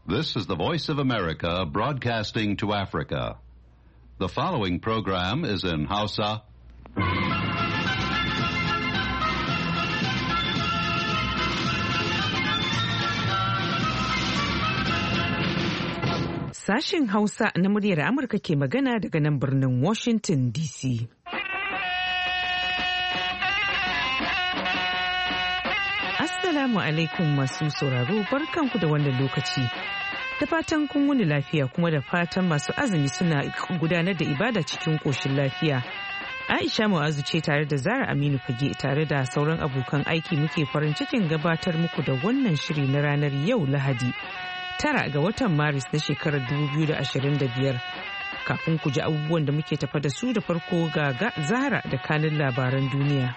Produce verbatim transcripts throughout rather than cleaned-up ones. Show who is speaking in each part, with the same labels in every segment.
Speaker 1: This is the Voice of America broadcasting to Africa. The following program is in Hausa.
Speaker 2: Sashen Hausa na muryar Amurka ke magana daga nan birnin Washington D C. Assalamu alaikum masu sauraro, barkanku da wannan lokaci. Da fatan kun wuni lafiya kuma da fatan masu azumi suna gudanar da ibada cikin koshin lafiya. Aisha Mu'azu ce tare da Zara Aminu Fage tare da sauran abokan aiki muke farin cikin gabatar muku da wannan shiri na ranar yau Lahadi. Tara ga watan Maris na shekarar dubu biyu da ashirin da biyar. Kafin ku ji abubuwan da muke tafa da su da farko ga Zahra da kanin labaran duniya.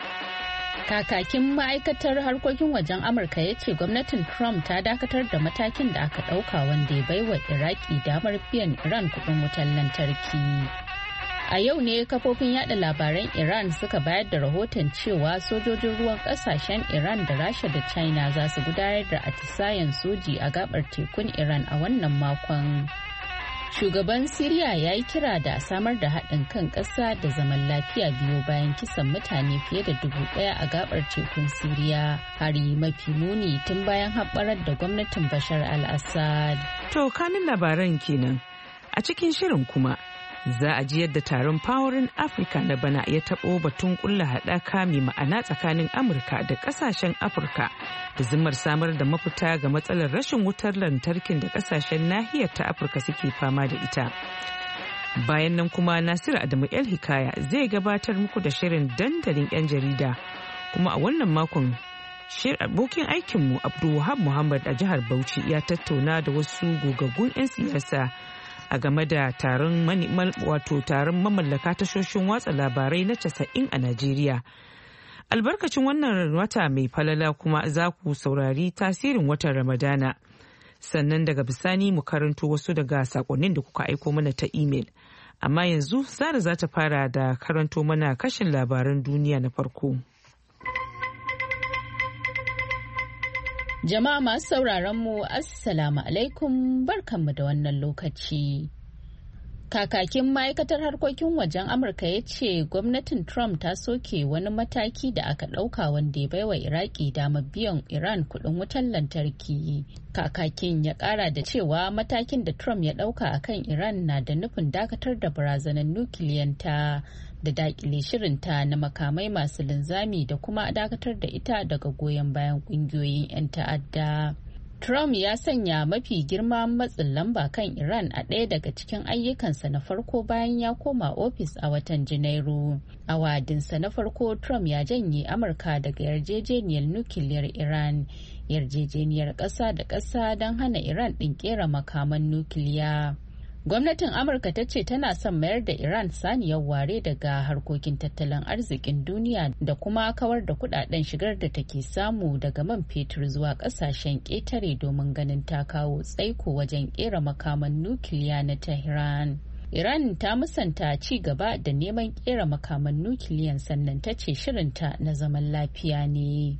Speaker 3: Kakakin ma'aikatar harkokin wajen Amurka ya ce gwamnatin Trump ta dakatar da matakin da aka ɗauka wanda ya baiwa Iraki damar biyan Iran kuɗin wutar lantarki. A yau ne kafofin yada labaran Iran suka bayar da rahoton cewa sojojin ruwan kasashen Iran da Rasha da China za su gudanar da atisayen soji a gabar tekun Iran a wannan makon. Shugaban Siriya ya yi kira da samar da haɗin kan ƙasa da zaman lafiya biyu bayan kisan mutane fiye da dubu ɗaya a gabar tekun Siriya, hari mafi muni tun bayan haɓarar da gwamnatin Bashar al-Assad.
Speaker 2: To kanin labaran kenan. A cikin shirin kuma za a ji yadda taron Powering Africa na bana ya taɓo batun ƙulla haɗaka mai ma'ana tsakanin Amurka da ƙasashen Afirka da zimmar samar da mafita ga matsalar rashin wutar lantarkin da ƙasashen nahiyar ta Afirka suke fama da ita. Bayan nan kuma Nasiru Adamu El Hikaya zai gabatar muku da shirin dandalin 'yan jarida, kuma a wannan makon abokin aikinmu Abdulwahab Muhammad a jihar Bauchi ya tattauna da wasu gogaggun 'yan siyasa a game da taron wato taron mamallaka tashoshin watsa labarai na casa'in a Najeriya. Albarkacin wannan wata mai falala kuma za ku saurari tasirin watan Ramadana. Sannan daga bisani mu karanto wasu daga sakonnin da kuka aiko mana ta imel. Amma yanzu Sara za ta fara da karanto mana kashin labaran duniya na farko.
Speaker 3: Jama'a masu sauraron mu Assalamu alaikum, barkanmu da wannan lokaci. Kakakin ma'aikatar harkokin wajen Amurka ya ce gwamnatin Trump ta soke wani mataki da aka ɗauka wanda ya baiwa Iraki damar biyan Iran kuɗin wutar lantarki. Kakakin ya ƙara da cewa matakin da Trump ya ɗauka a kan Iran na da nufin dakatar da barazanar nukiliyanta da dakile shirinta na makamai masu linzami da kuma dakatar da ita daga goyon bayan ƙungiyoyin 'yan ta'adda. Trump ya sanya mafi girma matsin lamba kan Iran a ɗaya daga cikin ayyukansa na farko bayan ya koma ofis a watan Janairu. A wa'adinsa na farko, Trump ya janye Amurka daga yarjejeniyar nukiliyar Iran, yarjejeniyar ƙasa da ƙasa don hana Iran ɗin ƙera makaman nukiliya. Gwamnatin Amurka ta ce tana son mayar da Iran saniyar ware daga harkokin tattalin arzikin duniya da kuma kawar da kudaden shigar da take samu daga man fetur zuwa kasashen ƙetare domin ganin ta kawo tsaiko wajen ƙera makaman nukiliya na Tehran. Iran ta musanta ci gaba da neman ƙera makaman nukiliyan, sannan ta ce shirinta na zaman lafiya ne.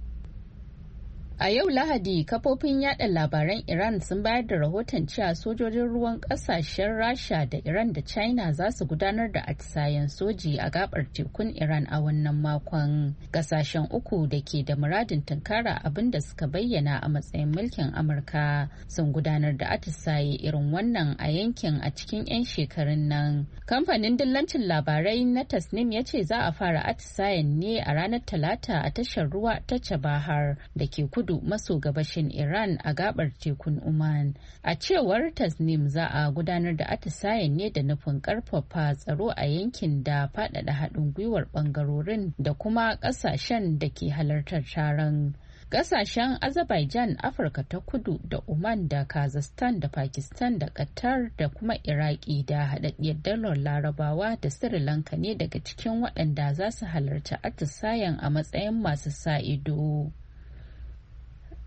Speaker 3: A yau Lahadi, kafofin yada labaran Iran sun bayar da rahoton cewa sojojin ruwan kasashen Rasha da Iran da China za su gudanar da atisayen soji a gabar tekun Iran a wannan makon. Kasashen uku da ke da muradin tunkara abin da suka bayyana a matsayin mulkin Amurka sun gudanar da atisaye irin wannan a yankin a cikin 'yan shekarun nan. Kamfanin dillancin labarai na Tasnim ya ce za a fara atisayen ne a ranar Talata a tashar ruwa ta Chabahar da ke kudu maso gabashin Iran a gabar tekun Oman. A cewar Tasnim, za a gudanar da atisayen ne da nufin karfafa tsaro a yankin da faɗaɗa haɗin gwiwar ɓangarorin da kuma ƙasashen da ke halartar taron. Ƙasashen Azerbaijan, Afirka ta Kudu da Oman da Kazakhstan da Pakistan da Qatar da kuma Iraki da haɗaɗɗiyar dalar Larabawa da Sri Lanka ne daga cikin waɗanda za su halarci atisayen a matsayin masu sa ido.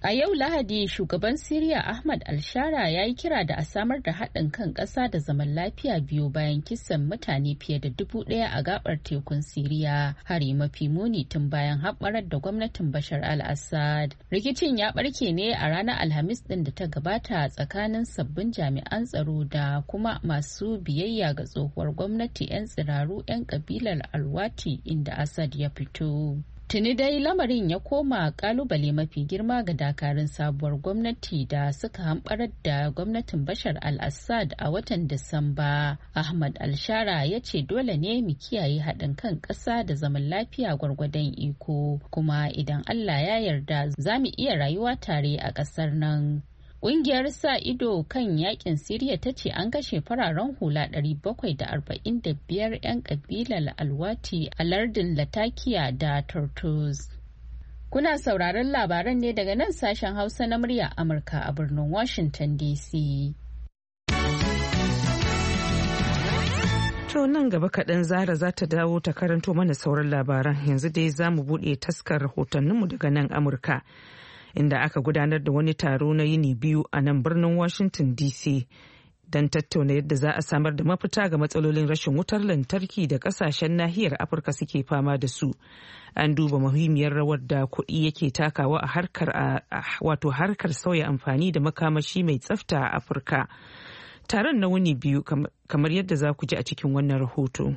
Speaker 3: A yau Lahadi, shugaban Siriya Ahmad al-Shara ya yi kira da a samar da haɗin kan ƙasa da zaman lafiya biyu bayan kisan mutane fiye da dubu ɗaya a gabar tekun Siriya, hari mafi muni tun bayan haɓarar da gwamnatin Bashar al-Assad. Rikicin ya ɓarke ne a ranar Alhamis ɗin da ta gabata tsakanin sabbin jami'an tsaro da kuma masu biyayya ga tsohuwar gwamnati 'yan tsiraru 'yan ƙabilar Alwati inda Assad ya fito. Tuni dai lamarin ya koma kalubale mafi girma ga dakarun sabuwar gwamnati da suka hamɓarar da gwamnatin Bashar al-Assad a watan Disamba. Ahmad al-Shara ya ce dole ne mu kiyaye haɗin kan ƙasa da zaman lafiya gwargwadon iko, kuma idan Allah ya yarda za mu iya rayuwa tare a ƙasar nan. Ƙungiyar sa ido kan yakin Siriya ta ce an kashe fararen hula ɗari bakwai da arba'in da biyar 'yan ƙabilar Alwati a lardin Latakia da Tartus. Kuna sauraron labaran ne daga nan sashen Hausa na murya Amurka a birnin Washington D C.
Speaker 2: To nan gaba kaɗan Zara za ta dawo ta karanto mana sauran labaran, yanzu dai za mu buɗe taskar rahotanninmu daga nan Amurka. Inda aka gudanar da wani taro na yini biyu a nan birnin Washington D C don tattauna yadda za a samar da mafita ga matsalolin rashin wutar lantarki da kasashen nahiyar Afirka suke fama da su. An duba muhimmiyar rawar da kuɗi yake takawa a harkar wato harkar sauya amfani da makamashi mai tsafta a Afirka. Taron na wuni biyu kamar yadda za ku ji a cikin wannan rahoto.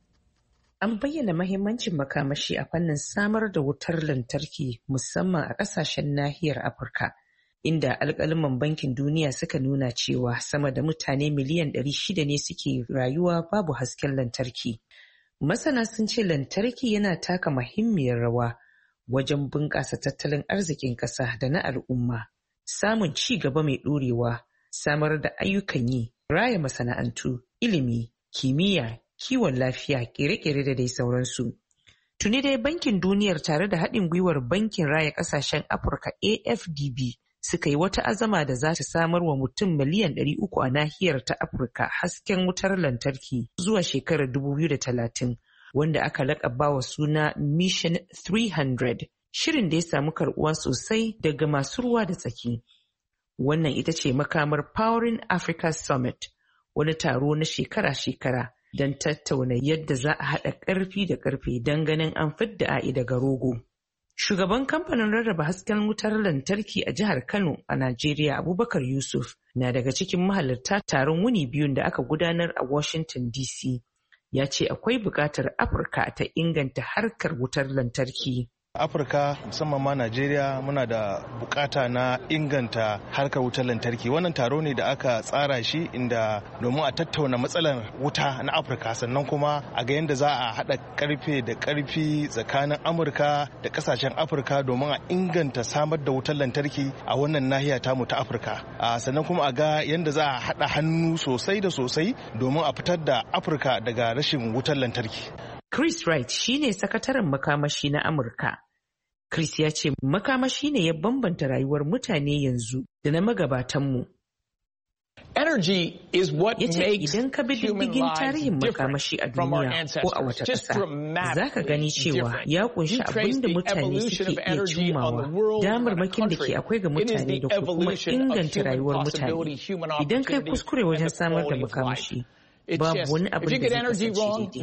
Speaker 4: An bayyana mahimmancin makamashi a fannin samar da wutar lantarki musamman a ƙasashen nahiyar Afirka, inda alƙaluman Bankin Duniya suka nuna cewa sama da mutane miliyan ɗari shida ne suke rayuwa babu hasken lantarki. Masana sun ce lantarki yana taka muhimmiyar rawa wajen bunƙasa tattalin arzikin ƙasa da na al'umma, samun ci gaba mai ɗorewa, samar da ayyukan yi, raya masana'antu, ilimi, kimiyya, kiwon lafiya, kere-kere da dai sauransu. Tuni dai Bankin Duniyar tare da haɗin gwiwar Bankin Raya Ƙasashen Afirka A F D B suka yi wata azama da za ta samar wa mutum miliyan ɗari uku a nahiyar ta Afirka hasken wutar lantarki zuwa shekarar dubu biyu da talatin, wanda aka laƙaba wa suna Mission three hundred, shirin da ya samu karɓuwa sosai daga masu ruwa da tsaki. Wannan ita ce makamar Powering Africa Summit, wani taro na shekara-shekara don tattauna yadda za a haɗa ƙarfi da ƙarfe don ganin an fidda a'i daga rogo. Shugaban kamfanin rarraba hasken wutar lantarki a jihar Kano a Najeriya, Abubakar Yusuf, na daga cikin mahalarta taron wuni biyun da aka gudanar a Washington D C. Ya ce akwai buƙatar Afirka ta inganta harkar wutar lantarki.
Speaker 5: Afirka musamman ma Najeriya muna da bukata na inganta harkar wutar lantarki. Wannan taro ne da aka tsara shi inda domin a tattauna matsalar wuta na Afirka, sannan kuma a ga yadda za a haɗa karfe da karfi tsakanin Amurka da kasashen Afirka domin a inganta samar da wutar lantarki a wannan nahiya tamu ta Afirka. Sannan kuma a ga yadda za a haɗa hannu sosai da sosai domin a fitar da Afirka daga rashin wutar lantarki.
Speaker 4: Chris Wright shine sakataren makamashi na Amurka. Chris ya ce makamashi ne ya bambanta rayuwar mutane yanzu da na magabatanmu.
Speaker 6: Energy is what
Speaker 4: makes idan ka bi diddigin tarihin makamashi a duniya ko a wata ƙasa, za ka gani cewa ya kunshi abin da mutane suke iya cimmawa, damarmakin da ke akwai ga mutane da kuma inganta rayuwar mutane. Idan kai kuskure wajen samar da makamashi, babu wani abin da zai kasance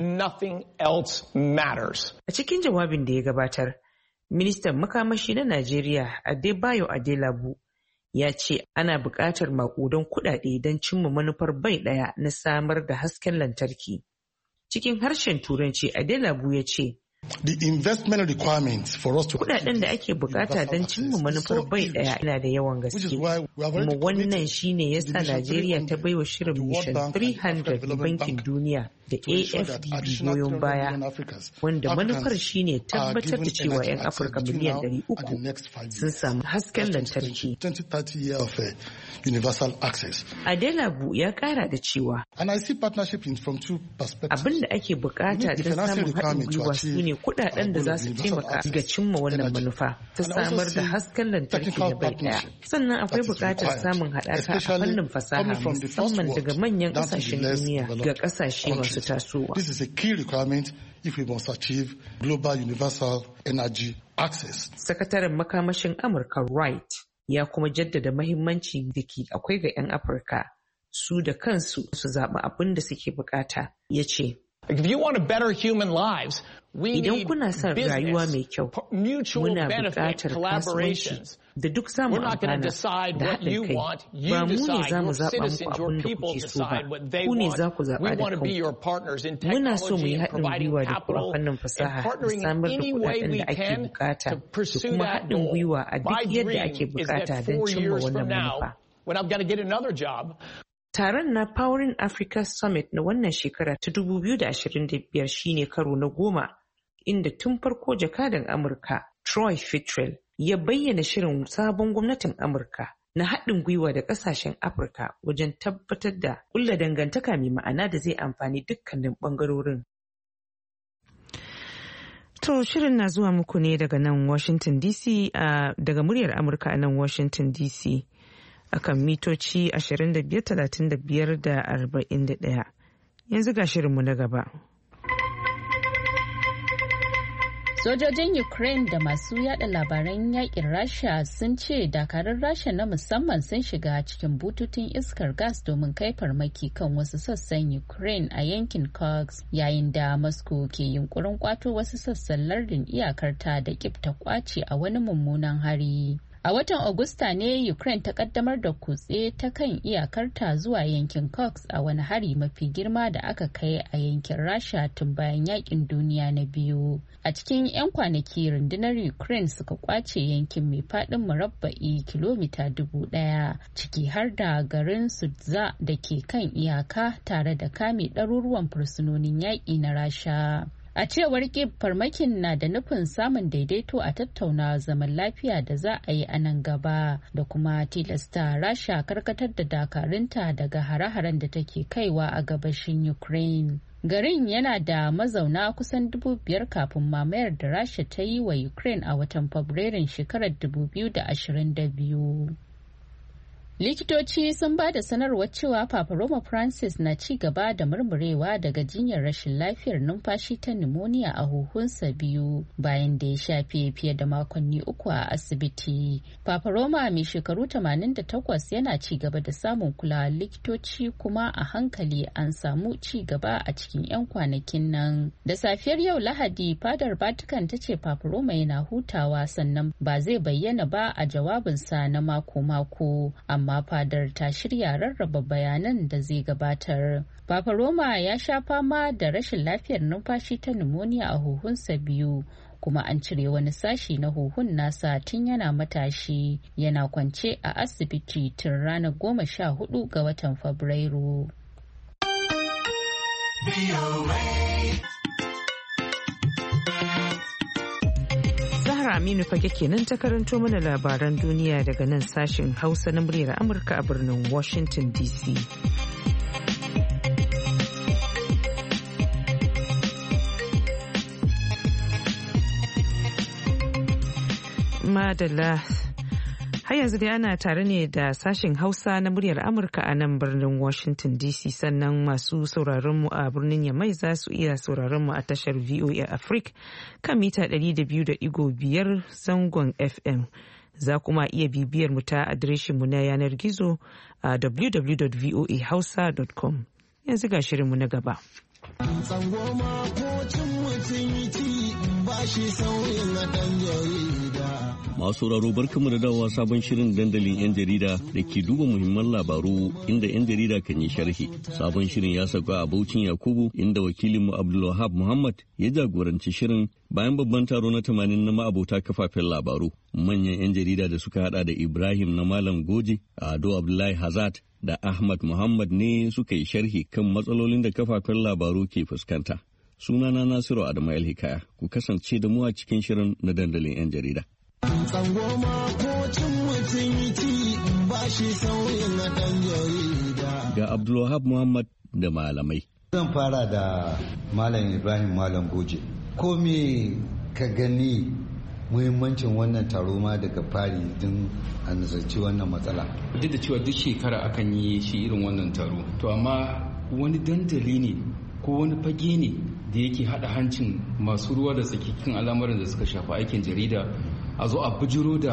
Speaker 4: daidai. A cikin jawabin da ya gabatar, Ministan makamashi na Najeriya Adebayo Adelabu ya ce ana buƙatar maƙudan kuɗaɗe don cimma manufar bai ɗaya na samar da hasken lantarki. Cikin harshen Turanci, Adelabu ya ce,
Speaker 7: The investment requirements for us to
Speaker 4: kudaden da ake bukata don cimma manufar bai daya yana da yawan gaske, kuma wannan shine yasa Najeriya ta baiwa shirin Mission three hundred na Bankin Duniya da A F D B goyon baya, wanda manufar shine tabbatar da cewa 'yan Afirka miliyan ɗari uku sun samu hasken lantarki. Adelabu ya kara da cewa abin da ake bukata don samun haɗin gwiwa su ne kudaden da za su taimaka ga cimma wannan manufa ta samar da hasken lantarki na bai daya. Sannan akwai bukatar samun haɗaka a fannin fasaha musamman daga manyan ƙasashen duniya ga ƙasashe masu tasowa.
Speaker 7: This is a key requirement if we must achieve global universal energy access.
Speaker 4: Sakataren makamashin Amurka Wright ya kuma jaddada mahimmanci da ke akwai ga 'yan Afirka su da kansu su zaɓi abin da suke bukata. Ya ce, idan kuna son rayuwa mai kyau, muna buƙatar kasuwanci da duk zamu amfana da haɗin kai. Ba mu ne za mu zaɓa muku abin da kuke so ba, ku ne za ku zaɓa da kanku. Muna so mu yi haɗin gwiwa da ku a fannin fasaha da samar da kuɗaɗen da ake buƙata da kuma haɗin gwiwa a duk yadda ake buƙata don cimma wannan manufa. Taron na Powering Africa Summit na wannan shekara ta dubu biyu da ashirin da biyar shine karo na goma, inda tun farko jakadan Amurka Troy Fitrell ya bayyana shirin sabon gwamnatin Amurka na haɗin gwiwa da ƙasashen Afirka wajen tabbatar da ƙulla dangantaka mai ma'ana da zai amfani dukkanin ɓangarorin.
Speaker 2: To shirin na zuwa muku ne daga nan Washington D C, uh, daga muryar Amurka a nan Washington D C. Akan mitoci ashirin da biyar, talatin da biyar da arba'in da ɗaya. Yanzu ga shirinmu na gaba.
Speaker 3: Sojojin Ukraine da masu yada labaran yakin Rasha sun ce dakarun Rasha na musamman sun shiga cikin bututun iskar gas domin kai farmaki kan wasu sassan Ukraine a yankin Kursk, yayin da Moscow ke yunkurin kwato wasu sassan lardin iyakarta da Kyiv ta kwace a wani mummunan hari. A watan Agusta ne Ukraine ta kaddamar da kutse ta kan iyakarta zuwa yankin Kursk a wani hari mafi girma da aka kai a yankin Rasha tun bayan yakin duniya na biyu. A cikin 'yan kwanaki rundunar Ukraine suka kwace yankin mai faɗin murabba'i kilomita dubu ɗaya, ciki har da garin Sudza da ke kan iyaka, tare da kame ɗaruruwan fursunonin yaƙi na Rasha. A cewar Kyiv, farmakin na da nufin samun daidaito a tattauna zaman lafiya da za a yi a nan gaba da kuma tilasta Rasha karkatar da dakarunta daga hare-haren da take kaiwa a gabashin Ukraine. Garin yana da mazauna kusan dubu biyar kafin mamayar da Rasha ta yi wa Ukraine a watan Fabrairun shekarar dubu biyu da ashirin da biyu. Likitoci sun ba da sanarwar cewa Papa Roma Francis na ci gaba da murmurewa daga jinyar rashin lafiyar numfashi ta pneumonia a huhunsa biyu bayan da ya shafe fiye da makonni uku a asibiti. Papa Roma mai shekaru tamanin da takwas yana ci gaba da samun kulawar likitoci, kuma a hankali an samu ci gaba a cikin 'yan kwanakin nan. Da safiyar yau Lahadi, fadar Vatican ta ce Papa Roma yana hutawa sannan ba zai bayyana ba a jawabinsa na mako-mako. Amma amma fadar ta shirya rarraba bayanan da zai gabatar. Papa Roma ya sha fama da rashin lafiyar numfashi ta pneumonia a huhunsa biyu, kuma an cire wani sashi na huhun nasa tun yana matashi, yana kwance a asibiti tun ranar goma sha hudu ga watan Fabrairu.
Speaker 2: Aminu Fage kenan ta karanto mana labaran duniya daga nan sashin Hausa na muryar Amurka a birnin Washington D C. Madalla, har yanzu dai ana tare ne da sashen Hausa na muryar Amurka a nan birnin Washington D C, sannan masu sauraronmu a birnin Yamai za su iya sauraronmu a tashar V O A Africa kan mita ɗari da biyu da ɗigo biyar zangon F M. Za kuma iya bibiyar mu ta adireshinmu na yanar gizo a w w w dot voa hausa dot com. Yanzu ga shirinmu na gaba.
Speaker 8: Masu sauraro barkamu da dawowa sabon shirin dandalin 'yan jarida da ke duba muhimman labaru inda 'yan jarida kan yi sharhi. Sabon shirin ya sauka a Baucin Yakubu inda wakilinmu Abdulwahab Muhammad ya jagoranci shirin bayan babban taro na tamanin na ma'abota kafafen labaru. Manyan 'yan jarida da suka hada da Ibrahim na Malam Goje, Ado Abdullahi Hazat da Ahmad Muhammad ne suka yi sharhi kan matsalolin da kafafen labaru ke fuskanta. Sunana Nasiru Adamu Hikaya, ku kasance da mu a cikin shirin na dandalin 'yan jarida. Ga Abdulwahab Muhammad da malamai.
Speaker 9: Zan fara da Malam Ibrahim Malam Goje. Ko me ka gani muhimmancin wannan taro ma daga fari din a nazarci wannan matsala?
Speaker 10: Duk da cewa duk shekara akan yi shi irin wannan taro, to amma wani dandali ne ko wani fage ne da yake hada hancin masu ruwa da tsakikin al'amuran da suka shafi aikin jarida, a zo a bujiro da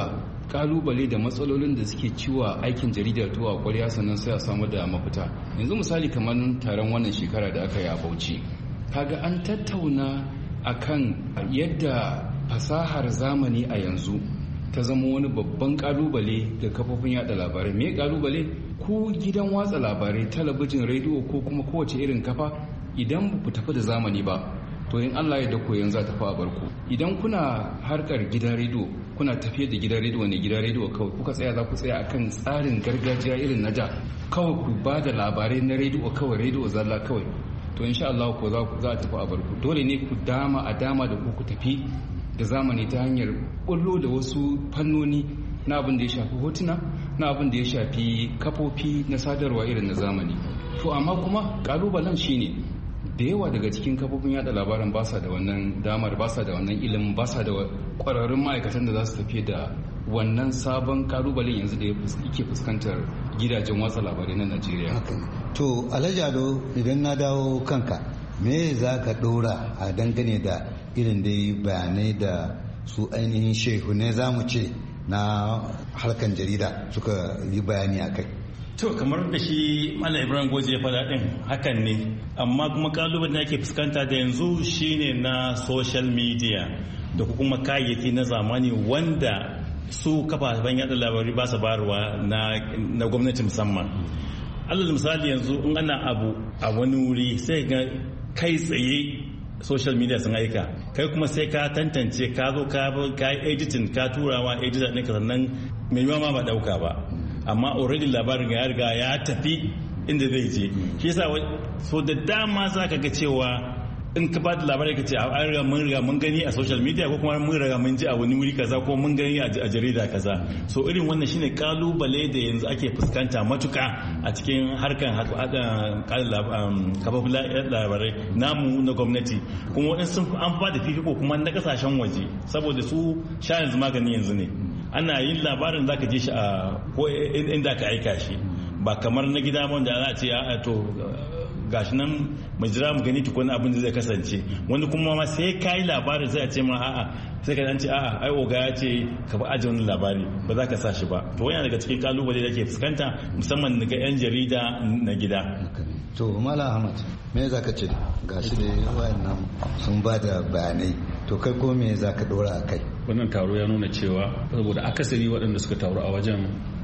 Speaker 10: kalubale da matsalolin da suke ciwa aikin jarida tuwa kwarya sannan sai a samu da mafita. Yanzu misali kamar taron wannan shekara da aka yi a Bauchi, kaga an tattauna akan yadda fasahar zamani a yanzu ta zama wani babban kalubale ga kafofin yada labarai. Me kalubale? Ku gidan watsa labarai, talabijin, rediyo ko kuma kowace irin kafa, idan ba ku tafi da zamani ba to in Allah ya dako yanzu ta fa barku. Idan kuna harkar gidan rediyo, kuna tafiyar da gidan rediyo ne gidan rediyo kawai, kuka tsaya za ku tsaya akan tsarin gargajiya irin na da, kawai ku ba da labarai na rediyo kawai, rediyo zalla kawai, to insha Allah ko za ku za ta fa barku. Dole ne ku dama a dama da ku ku tafi da zamani ta hanyar kullo da wasu fannoni na abin da ya shafi hotuna, na abin da ya shafi kafofi na sadarwa irin na zamani. To amma kuma kalubalen shine da yawa daga cikin kafofin yada labaran ba sa da wannan damar, ba sa da wannan ilimin, ba sa da kwararrun ma'aikatan da za su tafi da wannan sabon kalubalen yanzu da yake fuskantar gidajen watsa labarai na Najeriya.
Speaker 9: To Alhaji Ado, idan na dawo kanka, me za ka ɗora a dangane da irin dai bayanai da su ainihin shehu ne za mu ce na harkan jarida suka yi bayani a kai?
Speaker 11: To kamar da shi Malam Ibrahim Goje ya faɗa ɗin hakan ne, amma kuma kalubalen da ake fuskanta da yanzu shine na social media da kuma kayayyaki na zamani wanda su kafafen yada labarai ba su barwa na gwamnati musamman. Allah misali yanzu in ana abu a wani wuri sai ga kai tsaye social media sun aika, kai kuma sai ka tantance ka zo ka yi editing ka turawa editor ɗinka sannan mai yiwa ma ba ɗauka ba, amma already labarin ya riga ya tafi inda zai je. Shi yasa so da dama za ka ga cewa in ka bada labarai ka ce a riga mun riga mun gani a social media ko kuma mun riga mun ji a wani wuri kaza ko mun gani a jarida kaza. So irin wannan shine kalubale da yanzu ake fuskanta matuka a cikin harkan kafafun labarai namu na gwamnati, kuma waɗansu an bada fifiko kuma na kasashen waje saboda su sha yanzu magani yanzu ne. Ana yin labarin za ka je shi a ko inda ka aika shi, ba kamar na gida wanda za a ce a to gashi nan mai jira mu gani tukun abin da zai kasance. Wani kuma ma sai ka yi labarin sai a ce ma a'a, sai ka dan ce a'a ai oga ya ce ka ba aje wani labari ba za ka sa shi ba. To wannan daga cikin kalubale da ke fuskanta musamman daga yan jarida na gida.
Speaker 9: To Malam Ahmad, me za ka ce? Gashi da wayannan sun ba da bayanai, to kai ko me za ka dora a kai?
Speaker 12: Wannan taro ya nuna cewa saboda akasari waɗanda suka taru a wajen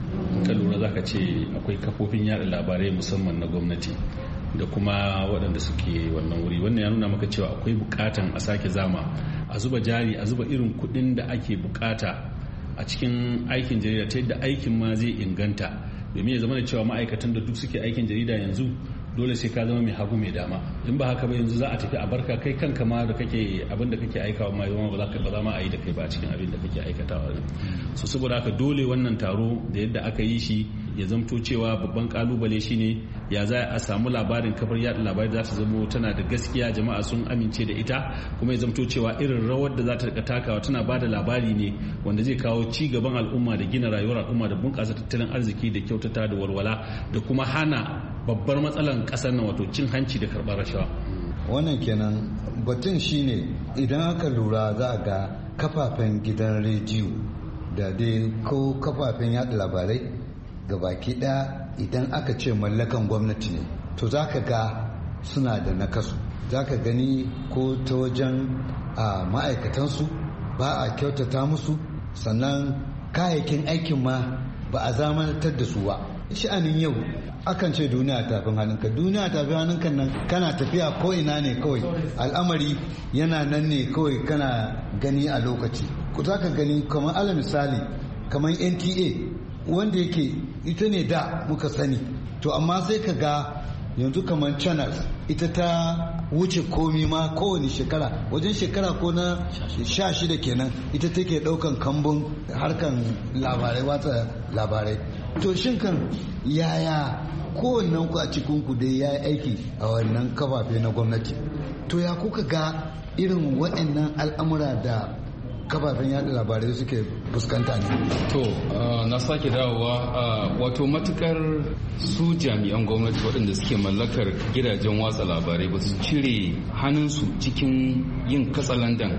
Speaker 12: ka lura za ka ce akwai kafofin yada labarai musamman na gwamnati da kuma waɗanda suke wannan wuri. Wannan ya nuna maka cewa akwai bukatan a sake zama, a zuba jari, a zuba irin kuɗin da ake bukata a cikin aikin jarida ta yadda aikin ma zai inganta, domin ya zama da cewa ma'aikatan da duk suke aikin jarida yanzu dole sai ka zama mai hagu mai dama. In ba haka ba yanzu za a tafi a barka kai kanka ma da kake abin da kake aikawa ma yawan ba za ka ba za ma a yi da kai ba a cikin abin da kake aikatawa. So saboda haka dole wannan taro da yadda aka yi shi ya zamto cewa babban kalubale shine ya za a samu labarin kafar yada labarai za ta zama tana da gaskiya, jama'a sun amince da ita, kuma ya zamto cewa irin rawar da za ta rika takawa tana ba da labari ne wanda zai kawo ci gaban al'umma da gina rayuwar al'umma da bunƙasa tattalin arziki da kyautata da walwala da kuma hana babbar matsalan ƙasar nan wato cin hanci da karɓar rashawa.
Speaker 9: Wannan kenan batun shine idan aka lura za a ga kafafen gidan rediyo da dai ko kafafen yada labarai ga baki ɗaya idan aka ce mallakan gwamnati ne to za ka ga suna da nakasu. Za ka gani ko ta wajen a ma'aikatansu ba a kyautata musu, sannan kayayyakin aikin ma ba a zamanantar da su ba. Sha'anin yau akan ce duniya tafin hannunka, duniya tafin hannunka nan kana tafiya ko ina ne kawai, al'amari yana nan ne kawai kana gani a lokaci. Ku za ka gani kamar ala misali kamar N T A wanda yake ita ne da muka sani, to amma sai ka ga yanzu kamar channel ita ta wuce komi ma kowane shekara, wajen shekara ko na sha shida kenan ita take daukan kambun harkan labarai, watsa labarai. To shin kan yaya kowannen ku a cikin ku dai ya yi aiki a wannan kafafe na gwamnati, to ya kuka ga irin waɗannan al'amura da kafafen yada labarai suke fuskanta ne?
Speaker 10: To na sake dawowa, wato matukar su jami'an gwamnati waɗanda suke mallakar gidajen watsa labarai ba su cire hannunsu cikin yin katsalandan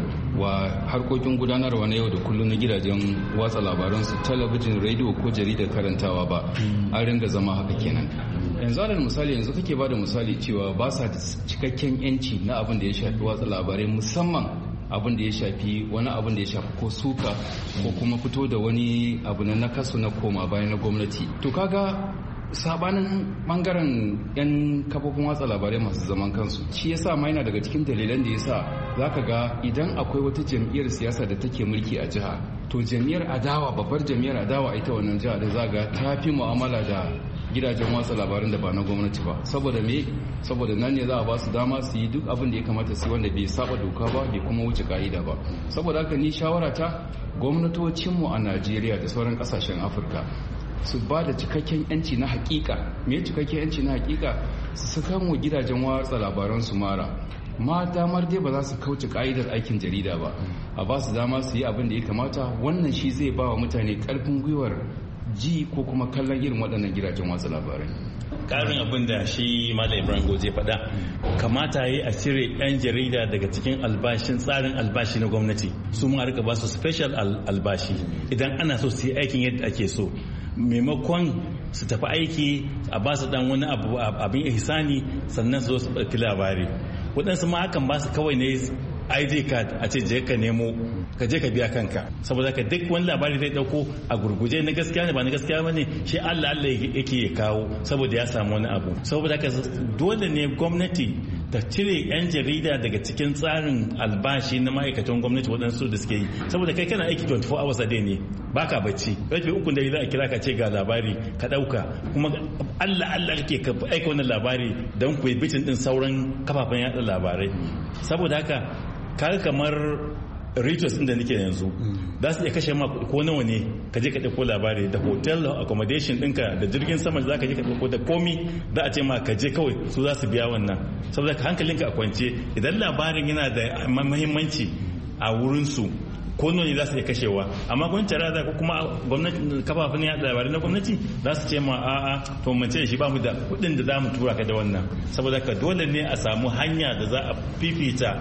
Speaker 10: wa harkokin gudanarwa na yau da kullum na gidajen watsa labaransu talabijin rediyo ko jaridar karantawa ba an ringa zama haka kenan. Yanzu alal misali yanzu kake bada misali cewa ba sa da cikakken yanci na abin da ya shafi watsa labarai, musamman abin da ya shafi wani abin da ya shafi ko suka ko kuma fito da wani abu na nakasu na koma bayan na gwamnati. To kaga sabanin bangaren yan kafofin watsa labarai masu zaman kansu shi yasa ma yana daga cikin dalilan da yasa zaka ga idan akwai wata jam'iyyar siyasa da take mulki a jiha, to jam'iyyar adawa, babbar jam'iyyar adawa ita wannan jiha da zaga ta fi mu'amala da gidajen watsa labaran da ba na gwamnati ba. Saboda me? Saboda nan ne za a ba su dama su yi duk abin da ya kamata su wanda bai saba doka ba, bai kuma wuce ka'ida ba. Saboda haka ni shawara ta gwamnatocinmu a Najeriya da sauran kasashen Afirka su ba da cikakken yanci na hakika. Me cikakken yanci na hakika? Su kan wa gidajen watsa labaran su mara. Ma damar dai ba za su kauce ka'idar aikin jarida ba, a ba su dama su yi abin da ya kamata. Wannan shi zai ba wa mutane karfin gwiwar ji ko kuma kallon irin waɗannan gidajen watsa labarai.
Speaker 11: Karin abin da shi Malam Ibrahim Goje faɗa, kamata yi a cire 'yan jarida daga cikin albashin tsarin albashi na gwamnati, su ma rika ba su special albashi idan ana so su yi aikin yadda ake so, maimakon su tafi aiki a ba su dan wani abin ihsani sannan su zo su ɗauki labari. Waɗansu ma hakan ba su kawai ne I D card a ce je ka nemo ka je ka biya kanka, saboda ka duk wani labari zai dauko a gurguje na gaskiya ne ba na gaskiya ba ne shi Allah Allah yake ya kawo saboda ya samu wani abu. Saboda ka dole ne gwamnati ta cire 'yan jarida daga cikin tsarin albashi na ma'aikatan gwamnati waɗansu da suke yi, saboda kai kana aiki twenty-four hours a day ne baka bacci, karfe uku da za a kira ka ce ga labari ka ɗauka, kuma Allah Allah kake ka aika wannan labari don ku yi bitin din sauran kafafen yaɗa labarai. Saboda haka kaga kamar rituals din da nake yanzu za su iya kashe ma ko nawa ne ka je ka ɗauko labari da hotel accommodation ɗinka da jirgin sama za ka je ka ɗauko da komi za a ce ma ka je kawai su za su biya wannan, saboda ka hankalinka a kwance idan labarin yana da mahimmanci a wurinsu ko nawa ne za su iya kashewa. Amma gwamnati tare ko kuma gwamnati kafafen yaɗa labarai na gwamnati za su ce ma a'a to mace da shi ba mu da kuɗin da za mu tura ka da wannan, saboda ka dole ne a samu hanya da za a fifita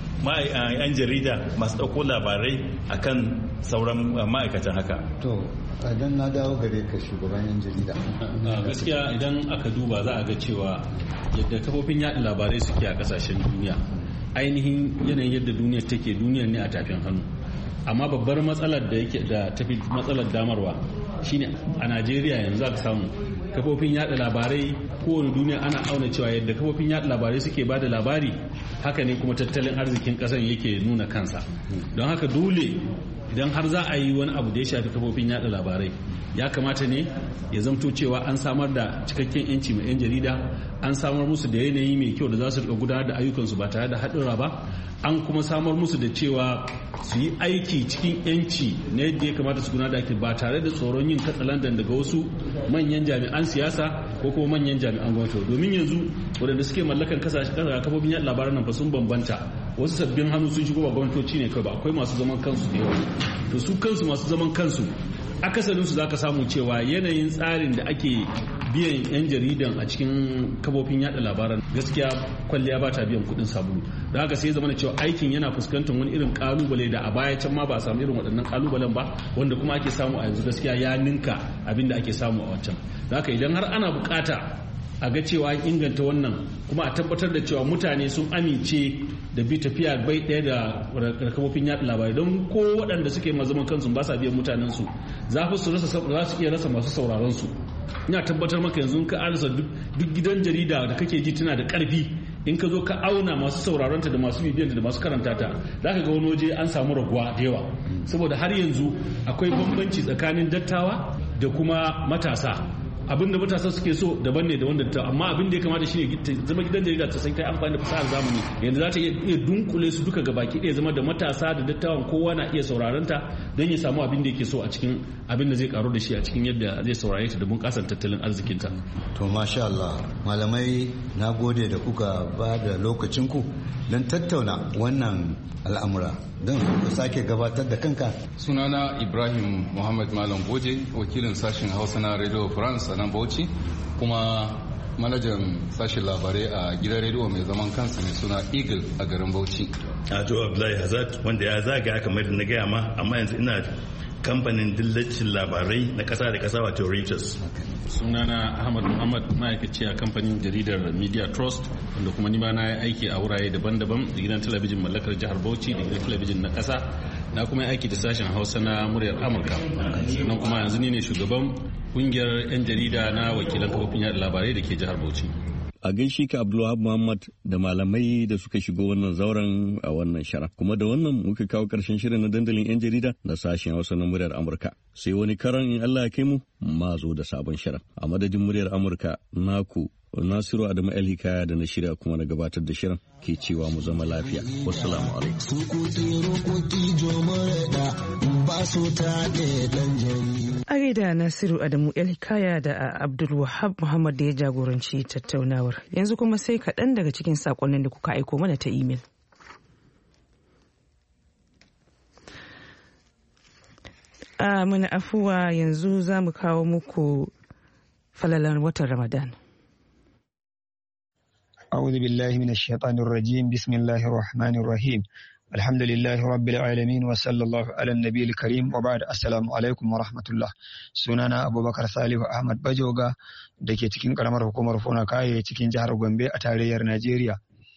Speaker 11: yan jarida masu ɗauko labarai akan sauran ma'aikatan haka.
Speaker 9: To idan na dawo gare ka shugaban yan jarida,
Speaker 12: gaskiya idan aka duba za a ga cewa yadda kafofin yaɗa labarai suke a kasashen duniya, ainihin yanayin yadda duniyar take, duniyar ne a tafin hannu. Amma babbar matsalar da yake da tafi matsalar damarwa shine a Najeriya yanzu aka samu kafofin yada labarai kowane duniya ana auna cewa yadda kafofin yada labarai suke bada labari haka ne kuma tattalin arzikin kasan yake nuna kansa. Don haka dole idan har za a yi wani abu da ya shafi kafofin yada labarai ya kamata ne ya zamto cewa an samar da cikakken yanci mai yan jarida, an samar musu da yanayi mai kyau da za su rika gudanar da ayyukansu ba tare da haɗura ba, an kuma samar musu da cewa su yi aiki cikin yanci na yadda ya kamata su gudanar da aiki ba tare da tsoron yin katsalandan daga wasu manyan jami'an siyasa ko kuma manyan jami'an gwamnati. Domin yanzu waɗanda suke mallakan kasashen kafofin yaɗa labaran nan fa sun bambanta, wasu sabbin hannu sun shigo ba gwamnatoci ne kai ba, akwai masu zaman kansu da yawa. To su kansu masu zaman kansu akasarin su zaka samu cewa yanayin tsarin da ake biyan yan jaridan a cikin kafofin yada labaran gaskiya kwalliya ba ta biyan kudin sabulu. Da haka sai zama cewa aikin yana fuskantar wani irin kalubale da a baya can ma ba a samu irin waɗannan kalubalen ba, wanda kuma ake samu a yanzu gaskiya ya ninka abin da ake samu a wancan. Da haka idan har ana bukata a ga cewa an inganta wannan kuma a tabbatar da cewa mutane sun amince da bi tafiya bai ɗaya da kafofin yaɗa labarai, don ko waɗanda suke mazaman kansu ba sa biyan mutanen su za su rasa za su iya rasa masu sauraron su. Ina tabbatar maka yanzu ka arsa duk gidan jarida da kake ji tana da ƙarfi, in ka zo ka auna masu sauraron ta da masu bibiyanta da masu karanta ta za ka ga wani waje an samu raguwa da yawa, saboda har yanzu akwai bambanci tsakanin dattawa da kuma matasa. Abin da matasa suke so daban ne da wanda ta, amma abin da ya kamata shine zama gidan jarida ta sai ta amfani da fasahar zamani yanzu za ta iya dunkule su duka gabaki ɗaya, zama da matasa da dattawan kowa na iya sauraron ta don ya samu abin da yake so a cikin abin da zai karu da shi a cikin yadda zai saurare ta da bunƙasar tattalin arzikin ta.
Speaker 9: To masha Allah, malamai na gode da kuka ba da lokacin ku don tattauna wannan al'amura. Don ku sake gabatar da kanka.
Speaker 10: Sunana Ibrahim Muhammad Malam Goje, wakilin sashen Hausa na Radio France a nan Bauchi, kuma
Speaker 13: manajan sashen labarai a gidan rediyo mai zaman kansa mai suna Eagle a garin Bauchi.
Speaker 11: Ajo Abdullahi Hazard wanda ya zaga kamar da na gaya ma, amma yanzu ina kamfanin dillacin labarai na kasa da kasa wato Reuters.
Speaker 12: Sunana Ahmad Muhammad, ma'aikaci a kamfanin jaridar Media Trust, wanda kuma ni ma na yi aiki a wurare daban-daban da gidan talabijin mallakar jihar Bauchi da gidan talabijin na kasa, na kuma aiki da sashen Hausa na muryar Amurka. Sannan kuma yanzu ni ne shugaban kungiyar 'yan jarida na wakilan kafofin yada labarai da ke jihar Bauchi.
Speaker 8: A gaishe ka Abdulwahab Muhammad da malamai da suka shigo wannan zauren a wannan shara. Kuma da wannan muka kawo karshen shirin na dandalin 'yan jarida na sashen Hausa na muryar Amurka. Sai wani karan in Allah ya kai mu ma zo da sabon shirin. A madadin muryar Amurka naku Nasiru Adamu El Hikaya da na shirya kuma na gabatar da shirin ke cewa mu zama lafiya. Wassalamu alaikum.
Speaker 2: A gaida Nasiru Adamu El Hikaya da Abdul Wahab Muhammad da ya jagoranci tattaunawar. Yanzu kuma sai kaɗan daga cikin saƙonnin da kuka aiko mana ta imel. A mana afuwa yanzu za mu kawo muku falalar watan Ramadan.
Speaker 14: أعوذ بالله من الشيطان الرجيم بسم الله الرحمن الرحيم الحمد لله رب العالمين وصلى الله على النبي الكريم وبعد السلام عليكم ورحمة الله sunana Abubakar Salihu Ahmad Bajoga da ke cikin karamar hukumar Funakaye cikin jihar Gombe a tarayyar Najeriya.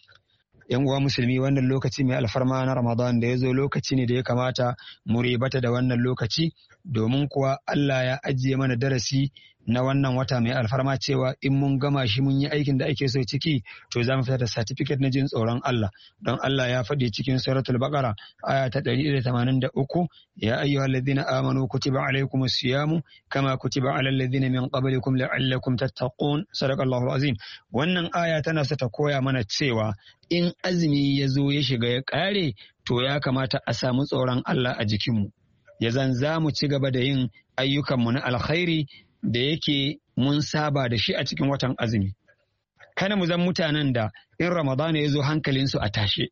Speaker 14: Yan uwa musulmi, wannan lokaci mai alfarma na Ramadan da ya zo lokaci ne da ya kamata mu ribata da wannan lokaci, domin kuwa Allah ya ajiye mana darasi na wannan wata mai alfarma cewa in mun gama shi mun yi aikin da ake so ciki to za mu fitar da certificate na jin tsoron Allah. Don Allah ya faɗi cikin suratul Baqara aya ta ɗari da tamanin da uku, ya ayyuhal ladina amanu kutiba alaykumus siyamu kama kutiba alal ladina min qablikum la'allakum tattaqun. Sadaqallahu azim. Wannan aya tana sa ta koya mana cewa in azumi ya zo ya shiga ya ƙare to ya kamata a samu tsoron Allah a jikinmu. Ya zan za mu ci gaba da yin ayyukanmu na alkhairi da yake mun saba da shi a cikin watan azumi. Kana mu zan mutanen da in Ramadana ya zo hankalinsu a tashe,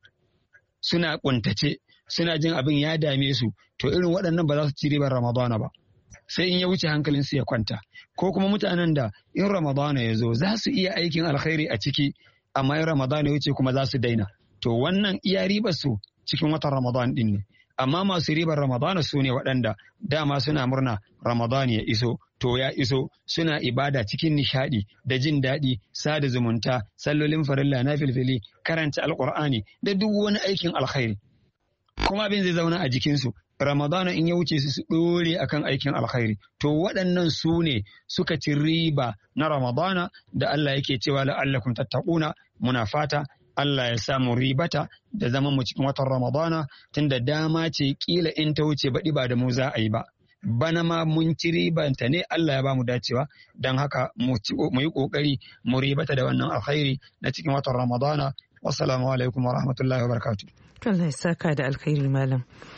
Speaker 14: suna kuntace, suna jin abin ya dame su, to irin waɗannan ba za su ci ribar Ramadana ba. Sai in ya wuce hankalinsu ya kwanta. Ko kuma mutanen da in Ramadana ya zo za su iya aikin alkhairi a ciki, amma in Ramadana ya wuce kuma za su daina. To wannan iya ribar su cikin watan Ramadan din ne. Amma masu ribar Ramadana su ne waɗanda dama suna murna Ramadan ya iso, to ya iso, suna ibada cikin nishadi da jin daɗi, sada zumunta, sallolin farilla na filfili, karanta alƙur'ani da duk wani aikin alkhairi. Kuma abin zai zauna a jikinsu. Ramadana in ya wuce su su ɗore akan aikin alkhairi. To waɗannan su ne suka ci riba na Ramadana da Allah yake cewa la'allakum tattaquna. Muna fata Allah ya samu ribata da zaman mu cikin watan Ramadana, tunda dama ce kila in ta wuce baɗi ba da mu za a yi ba. Bana ma mun ci ribanta ne, Allah ya ba mu dacewa, don haka mu yi ƙoƙari mu ribata da wannan alkhairi na cikin watan Ramadana. Wassalamu alaikum wa rahmatullahi wa barakatuh.
Speaker 2: Allah ya saka da alkhairi malam.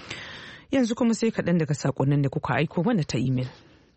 Speaker 2: Yanzu kuma sai kaɗan daga saƙonnin da kuka aiko mana ta imel.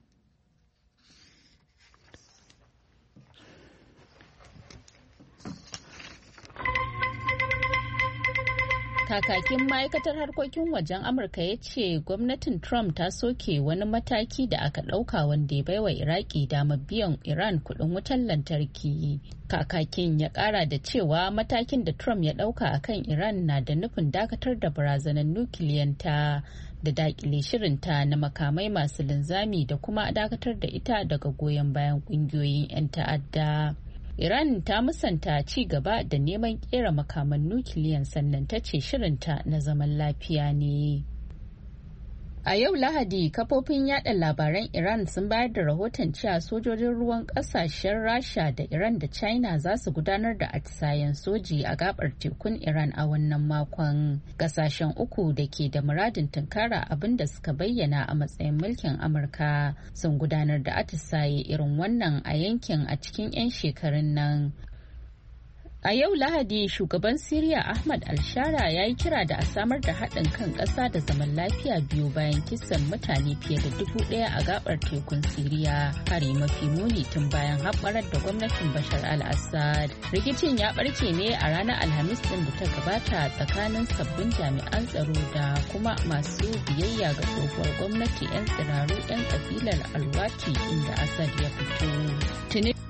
Speaker 3: Kakakin ma'aikatar harkokin wajen Amurka ya ce gwamnatin Trump ta soke wani mataki da aka ɗauka wanda ya baiwa Iraki damar biyan Iran kuɗin wutar lantarki. Kakakin ya ƙara da cewa matakin da Trump ya ɗauka a kan Iran na da nufin dakatar da barazanar nukiliyanta da daƙile shirinta na makamai masu linzami da kuma dakatar da ita daga goyon bayan ƙungiyoyin 'yan ta'adda. Iran ta musanta ci gaba da neman kera makaman nukiliyan, sannan ta ce shirinta na zaman lafiya ne. A yau Lahadi, kafofin yada labaran Iran sun bayar da rahoton cewa sojojin ruwan kasashen Rasha da Iran da China za su gudanar da atisayen soji a gabar tekun Iran a wannan makon. Kasashen uku da ke da muradin tunkara abin da suka bayyana a matsayin mulkin Amurka sun gudanar da atisaye irin wannan a yankin a cikin 'yan shekarun nan. A yau Lahadi, shugaban Siriya Ahmad al-Shara ya yi kira da a samar da haɗin kan ƙasa da zaman lafiya biyu bayan kisan mutane fiye da dubu ɗaya a gabar tekun Siriya, hari mafi muni tun bayan haɓarar da gwamnatin Bashar al-Assad. Rikicin ya ɓarke ne a ranar Alhamis ɗin da ta gabata tsakanin sabbin jami'an tsaro da kuma masu biyayya ga tsohuwar gwamnati 'yan tsiraru 'yan kabilar Alwati inda Assad ya fito. Tuni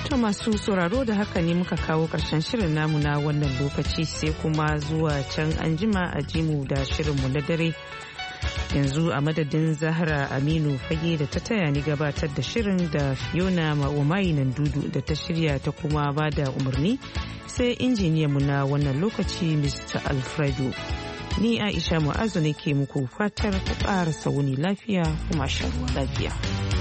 Speaker 2: To masu sauraro da haka ne muka kawo ƙarshen shirin namu na wannan lokaci sai kuma zuwa can anjima a jimu da shirinmu na dare. Yanzu a madadin Zahra Aminu Fage da ta taya ni gabatar da shirin da Fiona Ma'umayi nan dudu da ta shirya ta kuma ba da umarni sai injiniyanmu na wannan lokaci Mister Alfredo. Ni Aisha Mu'azu ne ke muku fatar ku ƙara sauni lafiya kuma shan lafiya.